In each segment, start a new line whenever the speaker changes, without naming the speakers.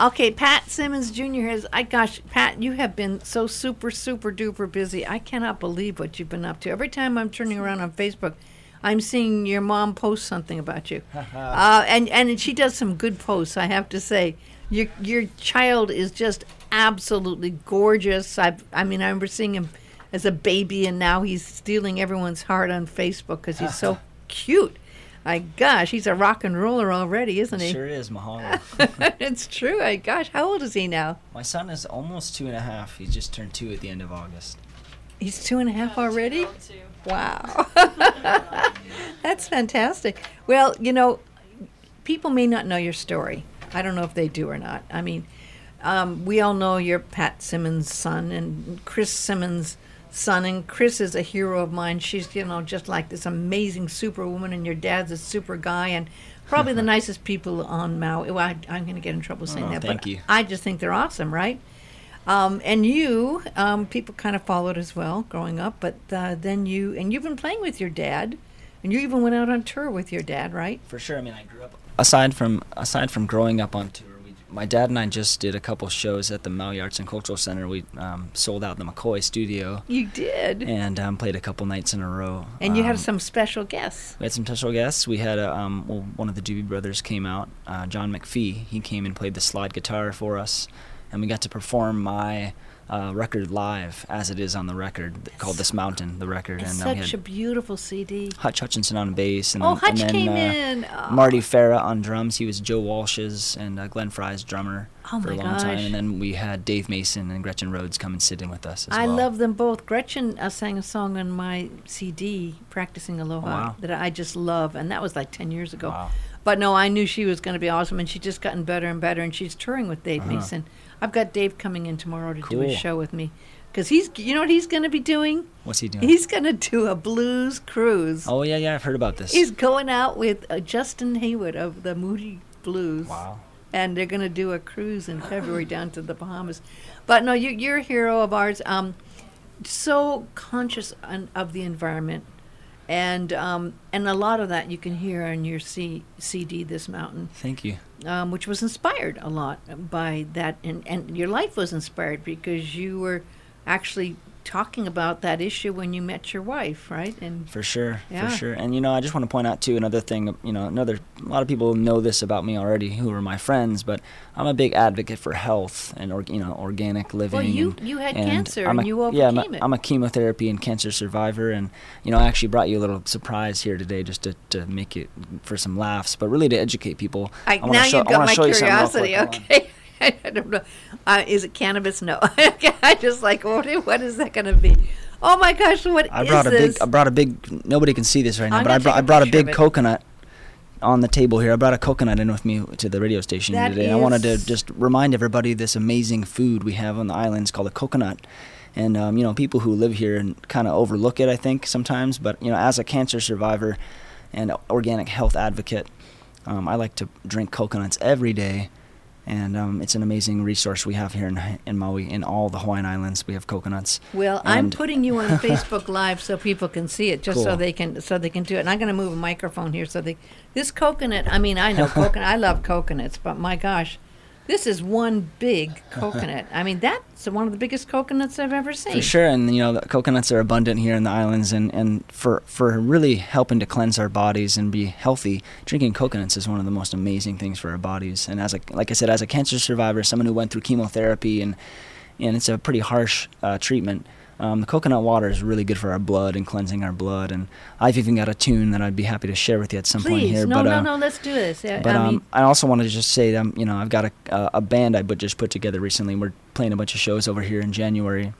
Okay, Pat Simmons Jr. Pat, you have been so super, super duper busy. I cannot believe what you've been up to. Every time I'm turning around on Facebook, I'm seeing your mom post something about you. And she does some good posts, I have to say. Your child is just absolutely gorgeous. I remember seeing him as a baby, and now he's stealing everyone's heart on Facebook because he's so cute. My gosh, he's a rock and roller already, isn't he?
Sure is, Mahalo.
It's true. My gosh, how old is he now?
My son is almost 2.5. He just turned 2 at the end of August.
He's 2.5 already? Wow. That's fantastic. Well, people may not know your story. I don't know if they do or not. I mean, we all know you're Pat Simmons' son and Chris Simmons' son, and Chris is a hero of mine. She's, just like this amazing superwoman, and your dad's a super guy, and probably the nicest people on Maui. Well, I'm going to get in trouble saying that,
thank
but
you.
I just think they're awesome, right? And you, people kind of followed as well growing up, but then you've been playing with your dad, and you even went out on tour with your dad, right?
For sure. I mean, I grew up. Aside from growing up on tour, my dad and I just did a couple shows at the Maui Arts and Cultural Center. We sold out the McCoy studio.
You did.
And played a couple nights in a row.
And you had some special guests.
We had some special guests. We had one of the Doobie Brothers came out, John McPhee. He came and played the slide guitar for us, and we got to perform my record live as it is on the record called This Mountain, the record.
It's
and
such a beautiful CD.
Hutch Hutchinson on bass. And
Hutch
then,
came in. Oh.
Marty Farah on drums. He was Joe Walsh's and Glenn Fry's drummer for a long time. And then we had Dave Mason and Gretchen Rhodes come and sit in with us as well.
I love them both. Gretchen sang a song on my CD, Practicing Aloha, that I just love. And that was like 10 years ago.
Wow.
But no, I knew she was going to be awesome, and she's just gotten better and better, and she's touring with Dave Mason. I've got Dave coming in tomorrow to do a show with me. Because you know what he's going to be doing?
What's he doing?
He's going to do a blues cruise.
Oh, yeah, I've heard about this.
He's going out with Justin Haywood of the Moody Blues.
Wow.
And they're going to do a cruise in February down to the Bahamas. But no, you're a hero of ours. So conscious of the environment. And a lot of that you can hear on your CD, This Mountain.
Thank you.
Which was inspired a lot by that. And your life was inspired because you were actually talking about that issue when you met your wife, right? And
for sure. And I just want to point out too another thing. A lot of people know this about me already, who are my friends, but I'm a big advocate for health and organic living.
Well, you had cancer and you overcame it.
I'm a chemotherapy and cancer survivor, and I actually brought you a little surprise here today just to make it for some laughs, but really to educate people.
Now you've got my curiosity. Okay. I don't know. Is it cannabis? No. I just like, what is that going to be? Oh my gosh, what is this?
I brought a big. Nobody can see this right now, but I brought a big coconut on the table here. I brought a coconut in with me to the radio station today. And I wanted to just remind everybody this amazing food we have on the islands called a coconut. And people who live here and kind of overlook it, I think sometimes. But as a cancer survivor and organic health advocate, I like to drink coconuts every day. And it's an amazing resource we have here in Maui. In all the Hawaiian Islands, we have coconuts.
Well, I'm putting you on Facebook Live so people can see it, just cool. so they can do it. And I'm going to move a microphone here this coconut. I mean, I know coconut. I love coconuts, but my gosh, this is one big coconut. I mean, that's one of the biggest coconuts I've ever seen.
For sure, and the coconuts are abundant here in the islands, and for really helping to cleanse our bodies and be healthy, drinking coconuts is one of the most amazing things for our bodies. And like I said, as a cancer survivor, someone who went through chemotherapy, and it's a pretty harsh treatment. The coconut water is really good for our blood and cleansing our blood. And I've even got a tune that I'd be happy to share with you at some point here.
No, let's do this. Yeah,
but I also wanted to just say that I've got a band I just put together recently. We're playing a bunch of shows over here in January,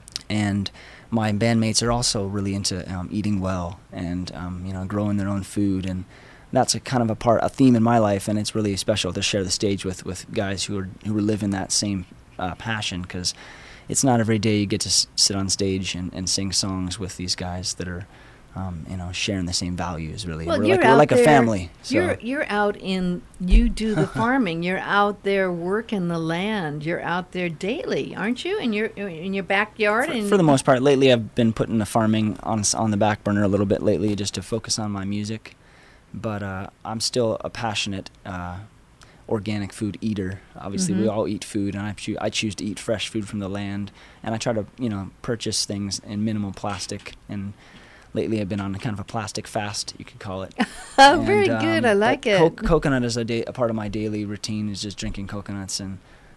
and my bandmates are also really into eating well and growing their own food, and that's a theme in my life, and it's really special to share the stage with guys who live in that same passion, because it's not every day you get to sit on stage and sing songs with these guys that are, sharing the same values. Really,
well,
we're like a family. So.
You're out you do the farming. You're out there working the land. You're out there daily, aren't you? In your backyard.
For the most part, lately I've been putting the farming on the back burner a little bit lately, just to focus on my music. But I'm still a passionate organic food eater. Obviously, we all eat food, and I choose to eat fresh food from the land, and I try to purchase things in minimal plastic. And lately, I've been on kind of a plastic fast, you could call it.
Oh, very good. I like it.
Coconut is a part of my daily routine, is just drinking coconuts, and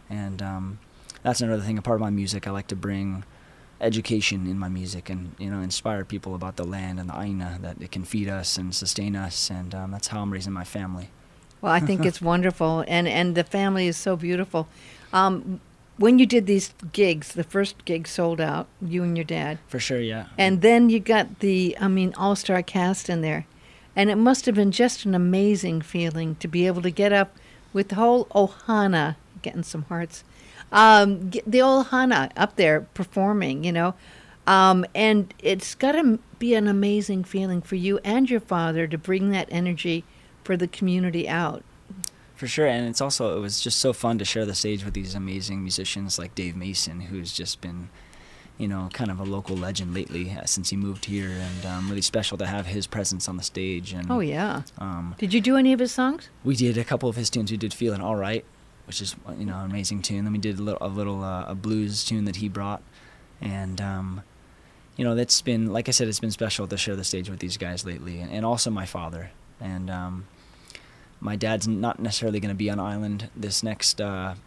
that's another thing. A part of my music, I like to bring education in my music, and inspire people about the land and the Aina, that it can feed us and sustain us, and that's how I'm raising my family.
Well, I think it's wonderful, and the family is so beautiful. When you did these gigs, the first gig sold out, you and your dad.
For sure, yeah.
And then you got the all-star cast in there, and it must have been just an amazing feeling to be able to get up with the whole Ohana, getting some hearts, the Ohana up there performing, and it's got to be an amazing feeling for you and your father to bring that energy for the community out.
For sure, and it was just so fun to share the stage with these amazing musicians like Dave Mason, who's just been, kind of a local legend lately since he moved here, and really special to have his presence on the stage. And
oh yeah. Did you do any of his songs?
We did a couple of his tunes. We did "Feelin' All Right," which is an amazing tune. Then we did a blues tune that he brought, and that's been, like I said, it's been special to share the stage with these guys lately, and also my father. And my dad's not necessarily going to be on island this next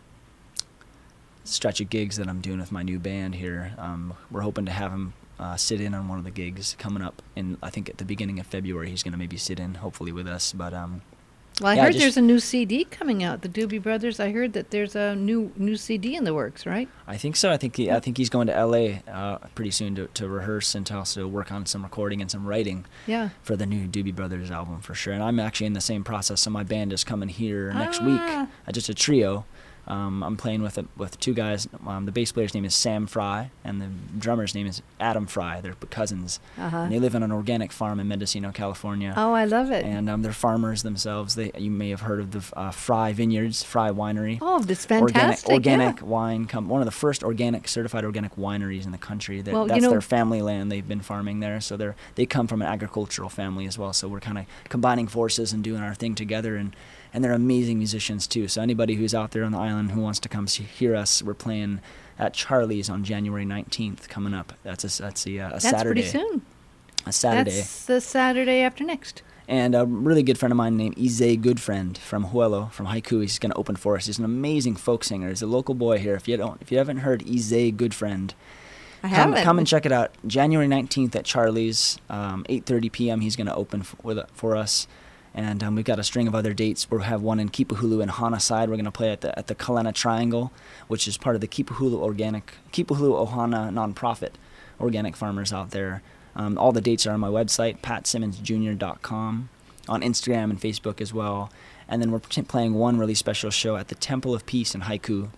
stretch of gigs that I'm doing with my new band here. We're hoping to have him sit in on one of the gigs coming up, and I think at the beginning of February he's going to maybe sit in, hopefully with us. But
well, I heard there's a new CD coming out, the Doobie Brothers. I heard that there's a new CD in the works, right?
I think so. I think he's going to L.A. Pretty soon to rehearse and to also work on some recording and some writing for the new Doobie Brothers album, for sure. And I'm actually in the same process, so my band is coming here next week. Just a trio. I'm playing with two guys. The bass player's name is Sam Fry, and the drummer's name is Adam Fry. They're cousins. And they live on an organic farm in Mendocino, California.
Oh, I love it.
And they're farmers themselves. You may have heard of the Fry Vineyards, Fry Winery.
Oh, that's fantastic.
Organic wine, one of the first certified organic wineries in the country. That's their family land. They've been farming there, so they come from an agricultural family as well. So we're kind of combining forces and doing our thing together, and they're amazing musicians too. So anybody who's out there on the island who wants to come hear us, we're playing at Charlie's on January 19th coming up. That's a Saturday.
That's pretty soon.
A Saturday.
That's the Saturday after next.
And a really good friend of mine named Ize Goodfriend from Huelo, from Haiku, he's going to open for us. He's an amazing folk singer. He's a local boy here. If you haven't heard Ize Goodfriend, come and check it out. January 19th at Charlie's, 8:30 p.m. He's going to open for us. And we've got a string of other dates. We'll have one in Kipahulu and Hanaside. We're going to play at the Kalena Triangle, which is part of the Kipahulu Ohana nonprofit, organic farmers out there. All the dates are on my website, patsimmonsjr.com, on Instagram and Facebook as well. And then we're playing one really special show at the Temple of Peace in Haiku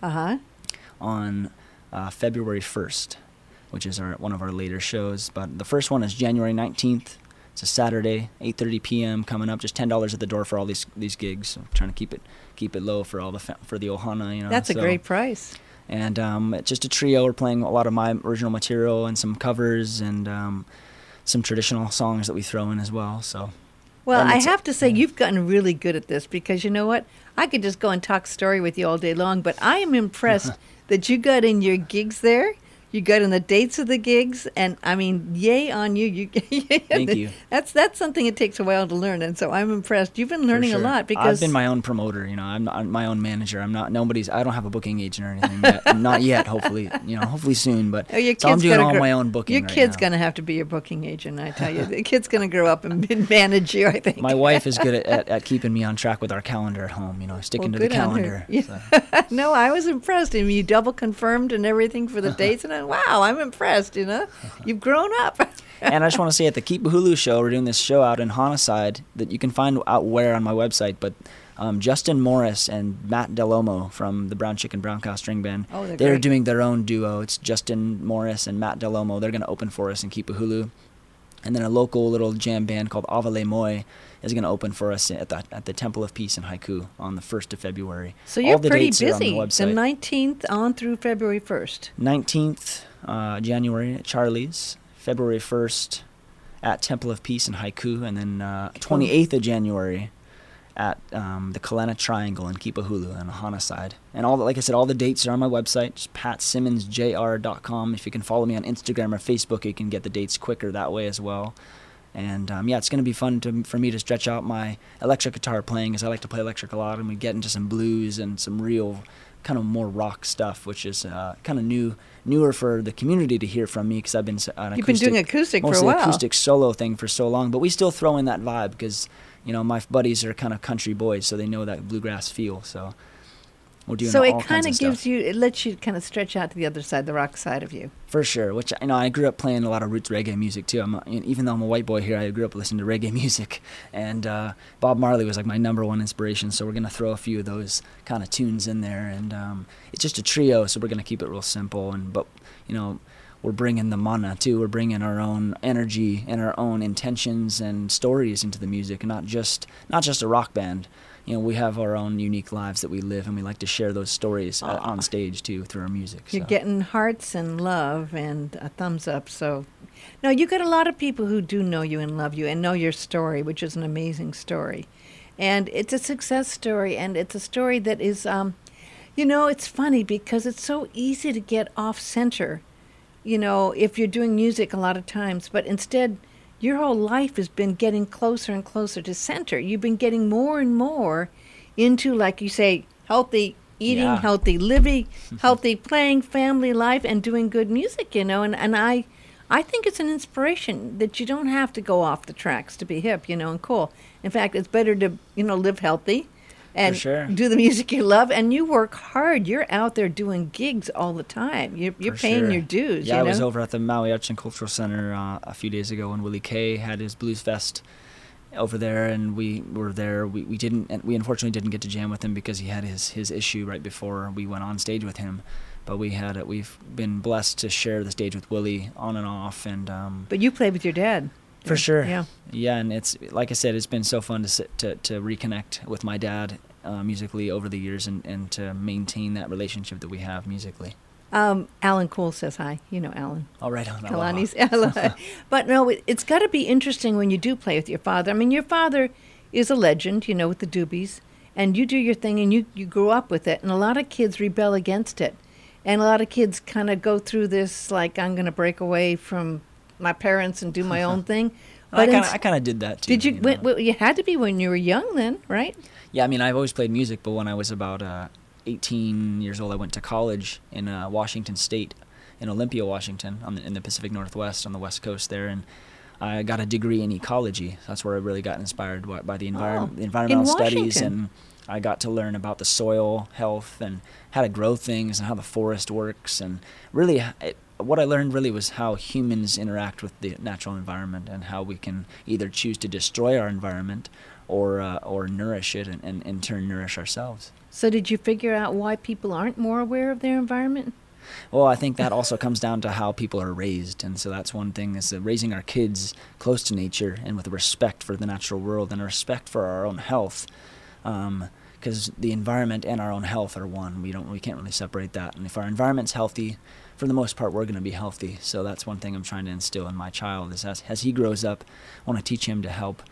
on February 1st, which is one of our later shows. But the first one is January 19th. It's a Saturday, 8:30 p.m. coming up. Just $10 at the door for all these gigs. So trying to keep it low for all for the Ohana.
That's a great price.
And it's just a trio. We're playing a lot of my original material and some covers and some traditional songs that we throw in as well. So.
Well, I have to say you've gotten really good at this, because you know what? I could just go and talk story with you all day long, but I am impressed that you got in your gigs there. You got in the dates of the gigs, and I mean, yay on you!
Thank you.
That's something it takes a while to learn, and so I'm impressed. You've been learning a lot, because
I've been my own promoter. I'm my own manager. I'm not nobody's. I don't have a booking agent or anything yet. Not yet. Hopefully, hopefully soon. But so I'm doing all my own booking.
Your kid's going to have to be your booking agent. I tell you, the kid's going to grow up and manage you, I think.
My wife is good at keeping me on track with our calendar at home. Sticking to the calendar.
Yeah. So. No, I was impressed. I mean, you double confirmed and everything for the dates, and wow, I'm impressed. You've grown up.
And I just want to say, at the Kipahulu show, we're doing this show out in Hanaside that you can find out where on my website, but Justin Morris and Matt Delomo from the Brown Chicken Brown Cow String Band, they're doing their own duo. It's Justin Morris and Matt Delomo. They're going to open for us in Kipahulu. And then a local little jam band called Avale Moi is going to open for us at the Temple of Peace in Haiku on the 1st of February.
So you're pretty busy.
On the website.
The 19th on through February 1st.
19th, January at Charlie's. February 1st at Temple of Peace in Haiku. And then 28th of January at the Kalena Triangle in Kipahulu on the Hana side. And like I said, all the dates are on my website, just patsimmonsjr.com. If you can follow me on Instagram or Facebook, you can get the dates quicker that way as well. And it's going to be fun for me to stretch out my electric guitar playing, as I like to play electric a lot, and we get into some blues and some real kind of more rock stuff, which is kind of newer for the community to hear from me, because I've been
You've been doing acoustic for a while.
Mostly acoustic solo thing for so long, but we still throw in that vibe because, my buddies are kind of country boys, so they know that bluegrass feel. So we're doing all kinds of stuff. So it kind of
it lets you kind of stretch out to the other side, the rock side of you.
For sure, which, I grew up playing a lot of roots reggae music too. Even though I'm a white boy here, I grew up listening to reggae music, and Bob Marley was like my number one inspiration. So we're gonna throw a few of those kind of tunes in there, and it's just a trio, so we're gonna keep it real simple. But we're bringing the mana too. We're bringing our own energy and our own intentions and stories into the music, and not just a rock band. We have our own unique lives that we live, and we like to share those stories on stage too through our music.
You're getting hearts and love and a thumbs up. So, no, you got a lot of people who do know you and love you and know your story, which is an amazing story, and it's a success story, and it's a story that is, it's funny because it's so easy to get off center, if you're doing music a lot of times, but instead, your whole life has been getting closer and closer to center. You've been getting more and more into, like you say, healthy eating, healthy living, healthy playing, family life, and doing good music, and I think it's an inspiration that you don't have to go off the tracks to be hip, and cool. In fact, it's better to, live healthy and do the music you love, and you work hard. You're out there doing gigs all the time. You're paying your dues.
Yeah, I was over at the Maui Arts and Cultural Center a few days ago when Willie Kay had his Blues Fest over there, and we were there. We unfortunately didn't get to jam with him because he had his issue right before we went on stage with him. But we've been blessed to share the stage with Willie on and off, and
But you played with your dad.
For sure. Yeah, and it's, like I said, it's been so fun to reconnect with my dad musically over the years, and to maintain that relationship that we have musically.
Alan Cole says hi. Alan.
All right.
Kalani's. But no, it's got to be interesting when you do play with your father. I mean, your father is a legend, with the Doobies, and you do your thing, and you grew up with it, and a lot of kids rebel against it. And a lot of kids kind of go through this, like, I'm going to break away from my parents and do my own thing.
But I kind of did that too.
Did you? You had to be when you were young, then, right?
Yeah, I mean, I've always played music, but when I was about 18 years old, I went to college in Washington State, in Olympia, Washington, in the Pacific Northwest, on the West Coast there, and I got a degree in ecology. That's where I really got inspired by the environmental studies, and I got to learn about the soil health and how to grow things and how the forest works, and really. What I learned really was how humans interact with the natural environment, and how we can either choose to destroy our environment or nourish it, and in turn nourish ourselves.
So did you figure out why people aren't more aware of their environment?
Well, I think that also comes down to how people are raised, and so that's one thing, is raising our kids close to nature and with a respect for the natural world and a respect for our own health. Because the environment and our own health are one. We can't really separate that. And if our environment's healthy, for the most part, we're going to be healthy. So that's one thing I'm trying to instill in my child, is as he grows up, I want to teach him to help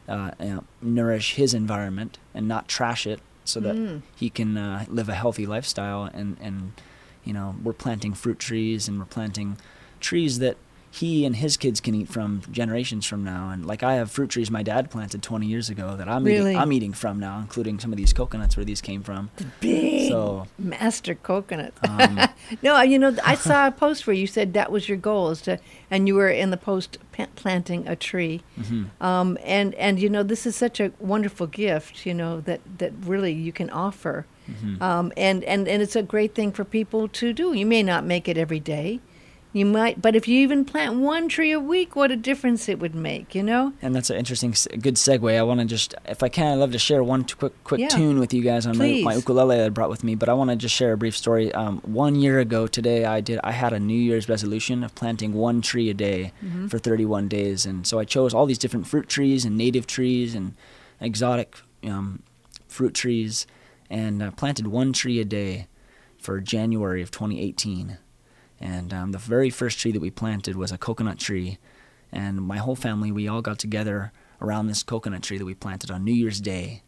nourish his environment and not trash it, so that he can live a healthy lifestyle. And we're planting fruit trees, and we're planting trees that he and his kids can eat from generations from now. And like, I have fruit trees my dad planted 20 years ago that I'm eating from now, including some of these coconuts where these came from.
The big master coconut. No, I saw a post where you said that was your goal, and you were in the post planting a tree. Mm-hmm. And this is such a wonderful gift, that really you can offer. Mm-hmm. And it's a great thing for people to do. You may not make it every day. You might, but if you even plant one tree a week, what a difference it would make, And
that's an interesting, good segue. I want to just, if I can, I'd love to share one quick tune with you guys on my ukulele that I brought with me. But I want to just share a brief story. 1 year ago today, I had a New Year's resolution of planting one tree a day for 31 days. And so I chose all these different fruit trees and native trees and exotic fruit trees, and planted one tree a day for January of 2018. And the very first tree that we planted was a coconut tree. And my whole family, we all got together around this coconut tree that we planted on New Year's Day.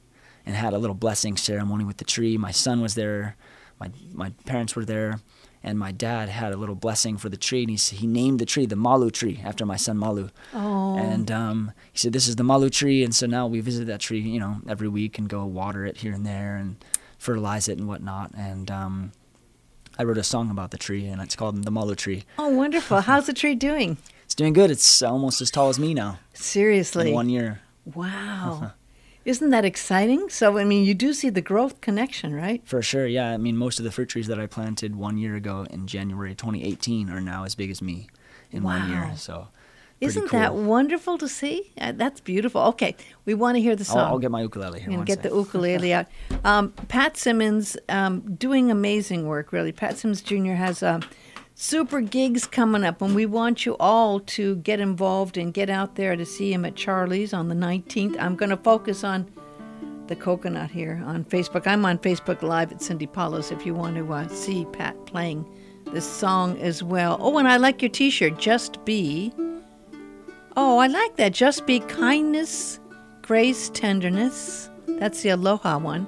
and had a little blessing ceremony with the tree. My son was there, my parents were there, and my dad had a little blessing for the tree, and he named the tree the Malu tree after my son Malu.
Oh.
And he said, this is the Malu tree, and so now we visit that tree, you know, every week and go water it here and there and fertilize it and whatnot. And I wrote a song about the tree, and it's called the Malu tree.
Oh, wonderful. How's the tree doing?
It's doing good. It's almost as tall as me now.
Seriously?
In 1 year.
Wow. Isn't that exciting? So, I mean, you do see the growth connection, right?
For sure, yeah. I mean, most of the fruit trees that I planted 1 year ago in January 2018 are now as big as me in 1 year. So,
isn't that wonderful to see? That's beautiful. Okay, we want to hear the song.
I'll get my ukulele here.
And get the ukulele out. Pat Simmons doing amazing work, really. Pat Simmons Jr. has super gigs coming up, and we want you all to get involved and get out there to see him at Charlie's on the 19th. I'm going to focus on the coconut here on Facebook. I'm on Facebook Live at Cindy Paulos if you want to see Pat playing this song as well. Oh, and I like your T-shirt, Just Be. Oh, I like that. Just Be kindness, grace, tenderness. That's the Aloha one.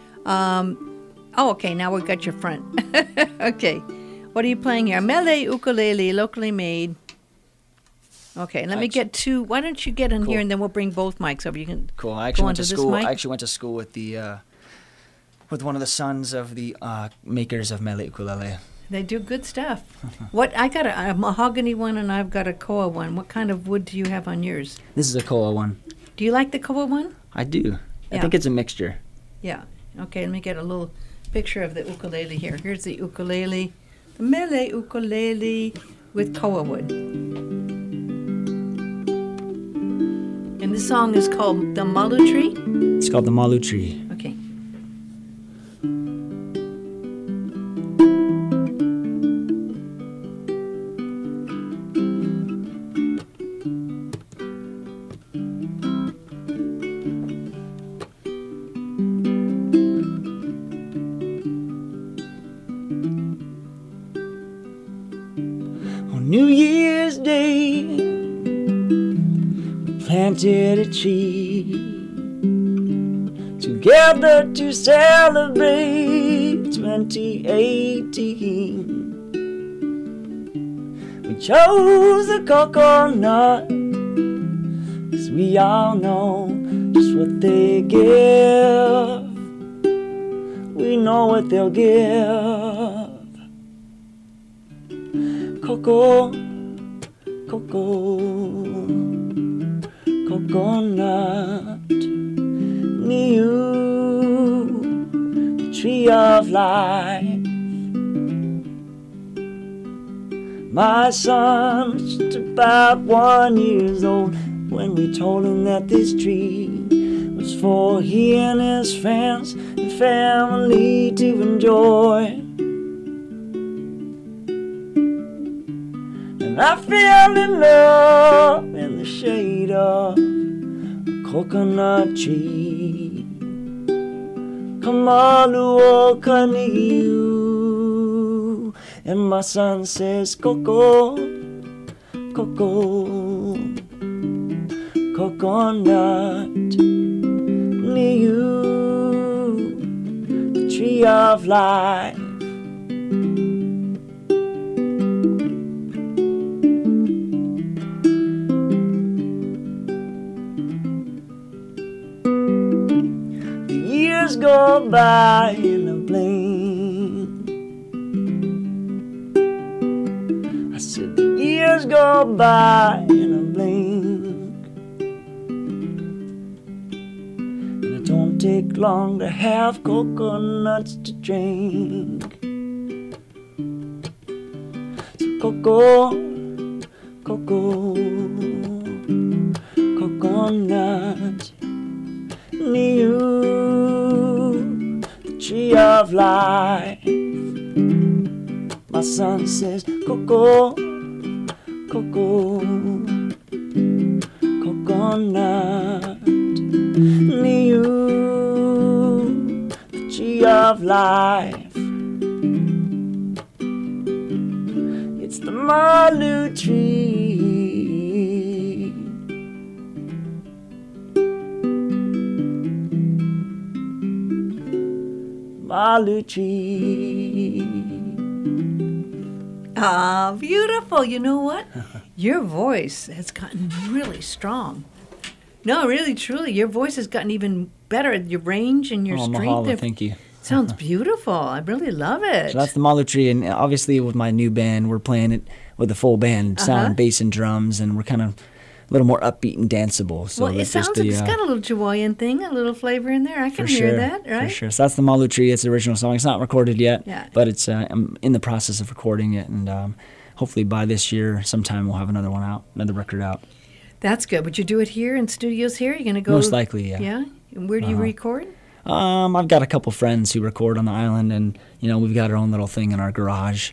Okay, now we've got your front. Okay. What are you playing here? Mele ukulele, locally made. Okay, let me get two. Why don't you get in here and then we'll bring both mics over. You can
I actually went to school. I actually went to school with the with one of the sons of the makers of Mele ukulele.
They do good stuff. I got a mahogany one and I've got a koa one. What kind of wood do you have on yours?
This is a koa one.
Do you like the koa one?
I do. I think it's a mixture.
Yeah. Okay, let me get a little picture of the ukulele here. Here's the ukulele. The Mele ukulele with koa wood. And this song is called The Malu Tree?
It's called The Malu Tree.
Okay.
New Year's Day, we planted a tree together to celebrate 2018. We chose a coconut, 'cause we all know just what they give. We know what they'll give. Coco, coconut, Niu, the tree of life. My son was just about 1 year old when we told him that this tree was for he and his friends and family to enjoy. I fell in love in the shade of a coconut tree. Kamalu o kaniu. And my son says, Coco, Coco, coconut, Niu, the tree of life. Go by in a blink. I said the years go by in a blink, and it don't take long to have coconuts to drink. So Coco, coconut, Niu, tree of life. My son says, Coco, coconut, Niu, the tree of life. It's the Malu tree. Maluchi.
Ah, beautiful. You know what? Your voice has gotten really strong. No, really, truly, your voice has gotten even better. Your range and your strength.
Mahalo, thank you.
Sounds beautiful. I really love it.
So that's the Maluchi, and obviously with my new band, we're playing it with a full band, sound, bass, and drums, and we're kind of a little more upbeat and danceable. So
well, it sounds like it's got a little Hawaiian thing, a little flavor in there. I can hear that, right?
For sure. So that's the Maluchi. It's the original song. It's not recorded yet,
yeah.
But it's I'm in the process of recording it, and hopefully by this year sometime we'll have another record out. That's
good. Would you do it here in studios here? You're going to go?
Most likely, yeah.
Yeah? And where do you record?
I've got a couple friends who record on the island, and we've got our own little thing in our garage.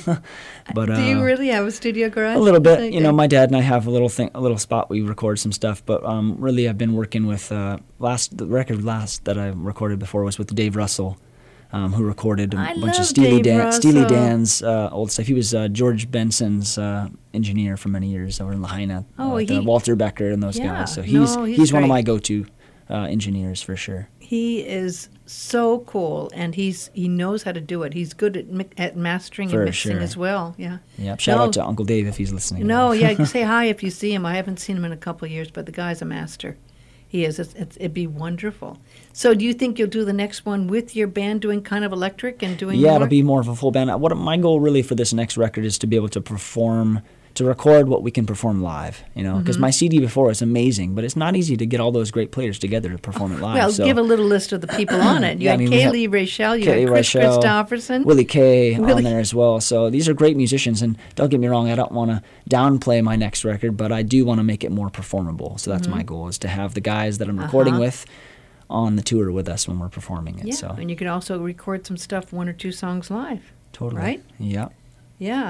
But
do you really have a studio garage?
A little bit. Okay. My dad and I have a little spot we record some stuff. But really, I've been working with the record that I recorded before was with Dave Russell, who recorded a bunch of Steely Dan's old stuff. He was George Benson's engineer for many years over in Lahaina. Walter Becker and those guys. So he's one of my go-to engineers for sure.
He is so cool, and he knows how to do it. He's good at mastering and mixing as well. Yeah.
Yeah. Shout out to Uncle Dave if he's listening.
No, yeah. Say hi if you see him. I haven't seen him in a couple of years, but the guy's a master. He is. It'd be wonderful. So, do you think you'll do the next one with your band, doing kind of electric and doing?
Yeah, it'll be more of a full band. My goal really for this next record is to be able to perform. To record what we can perform live, because my CD before is amazing, but it's not easy to get all those great players together to perform it live.
Well, give a little list of the people on it. You had Kaylee Rachel, you had Chris Christopherson,
Willie K on there as well. So these are great musicians, and don't get me wrong, I don't want to downplay my next record, but I do want to make it more performable. So that's my goal, is to have the guys that I'm recording with on the tour with us when we're performing it.
Yeah,
so.
And you can also record some stuff, 1 or 2 songs live.
Totally.
Right?
Yeah.
Yeah.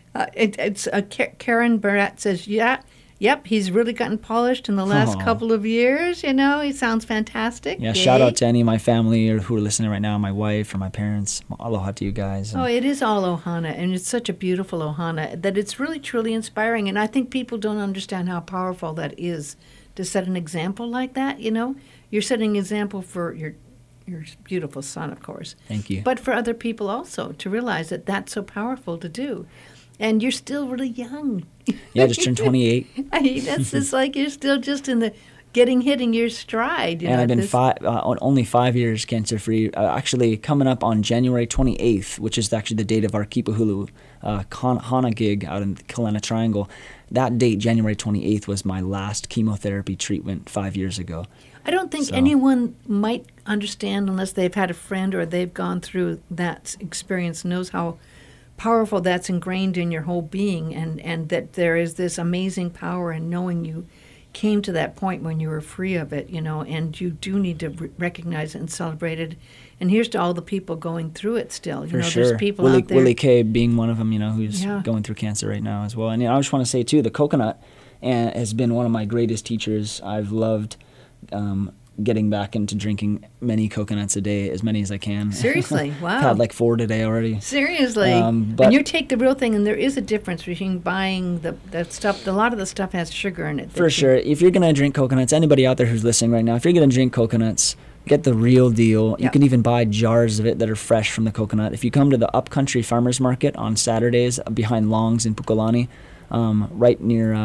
Karen Barrett says, yep, he's really gotten polished in the last couple of years. He sounds fantastic.
Yeah, shout out to any of my family who are listening right now, my wife or my parents. Aloha to you guys.
It is all ohana, and it's such a beautiful ohana that it's really, truly inspiring. And I think people don't understand how powerful that is to set an example like that. You're setting an example for your beautiful son, of course.
Thank you.
But for other people also, to realize that that's so powerful to do. And you're still really young.
Yeah, I just turned 28.
That's just like you're still just in the hitting your stride.
And I've been only 5 years cancer-free. Actually, coming up on January 28th, which is actually the date of our Kipahulu Hana gig out in the Kalena Triangle. That date, January 28th, was my last chemotherapy treatment 5 years ago.
I don't think anyone might understand unless they've had a friend or they've gone through that experience, knows how powerful that's ingrained in your whole being, and that there is this amazing power in knowing you came to that point when you were free of it, and you do need to recognize it and celebrate it. And here's to all the people going through it still.
For sure.
There's people out there.
Willie K being one of them, who's going through cancer right now as well. And I just want to say, too, the coconut has been one of my greatest teachers. I've loved getting back into drinking many coconuts a day, as many as I can.
Seriously? Wow.
I've had 4 today already.
Seriously? And you take the real thing, and there is a difference between buying the stuff. A lot of the stuff has sugar in it.
For sure. If you're going to drink coconuts, anybody out there who's listening right now, if you're going to drink coconuts, get the real deal. Yep. You can even buy jars of it that are fresh from the coconut. If you come to the Upcountry Farmers Market on Saturdays behind Long's in Pukalani, right near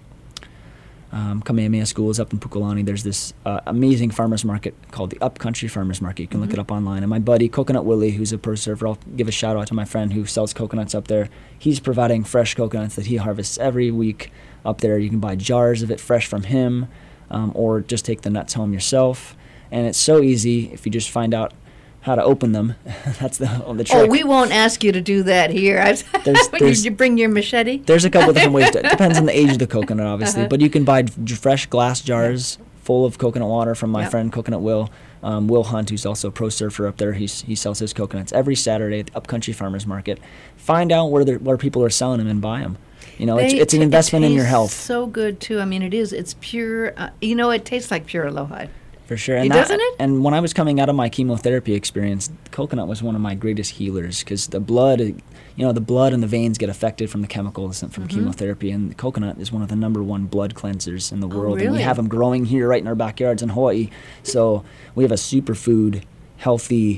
Kamehameha Schools up in Pukalani, there's this amazing farmers market called the Upcountry Farmers Market. You can look it up online. And my buddy, Coconut Willie, who's a pro surfer, I'll give a shout out to my friend who sells coconuts up there. He's providing fresh coconuts that he harvests every week up there. You can buy jars of it fresh from him, or just take the nuts home yourself. And it's so easy if you just find out how to open them. That's the trick.
Oh, we won't ask you to do that here. You bring your machete?
There's a couple different ways. It depends on the age of the coconut, obviously. But you can buy fresh glass jars full of coconut water from my friend Coconut Will. Will Hunt, who's also a pro surfer up there. He sells his coconuts every Saturday at the Upcountry Farmers Market. Find out where people are selling them and buy them. It's an investment in your health.
So good, too. I mean, it is. It's pure. It tastes like pure aloha.
For sure.
Doesn't it?
And when I was coming out of my chemotherapy experience, coconut was one of my greatest healers, because the blood and the veins get affected from the chemicals from chemotherapy, and the coconut is one of the #1 blood cleansers in the world.
Really?
And we have them growing here right in our backyards in Hawaii. So we have a superfood, healthy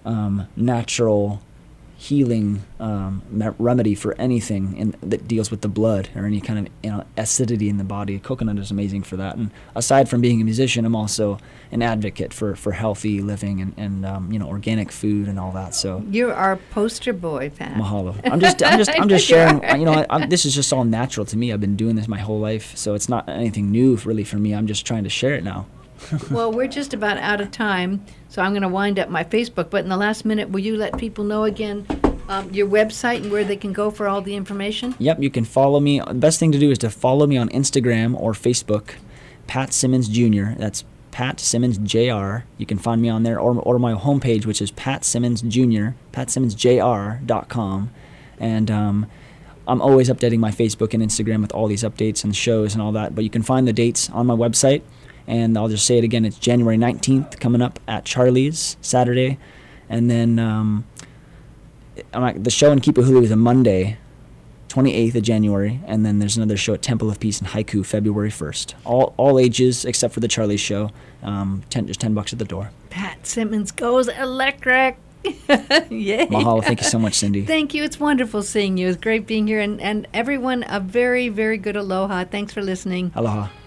natural healing remedy for anything that deals with the blood or any kind of acidity in the body. Coconut is amazing for that. And aside from being a musician, I'm also an advocate for healthy living and organic food and all that. So
you're our poster boy, Pat.
Mahalo. I'm just sharing. This is just all natural to me. I've been doing this my whole life, so it's not anything new really for me. I'm just trying to share it now.
Well, we're just about out of time, so I'm going to wind up my Facebook. But in the last minute, will you let people know again your website and where they can go for all the information?
Yep, you can follow me. The best thing to do is to follow me on Instagram or Facebook, Pat Simmons Jr. That's Pat Simmons Jr. You can find me on there, or my homepage, which is Pat Simmons Jr., PatSimmonsJR.com. And I'm always updating my Facebook and Instagram with all these updates and shows and all that. But you can find the dates on my website. And I'll just say it again, it's January 19th coming up at Charlie's, Saturday. And then the show in Kipahulu is a Monday, 28th of January. And then there's another show at Temple of Peace in Haiku, February 1st. All ages except for the Charlie's show, just $10 at the door.
Pat Simmons goes electric. Yay.
Mahalo. Thank you so much, Cindy.
Thank you. It's wonderful seeing you. It's great being here. And everyone, a very, very good aloha. Thanks for listening.
Aloha.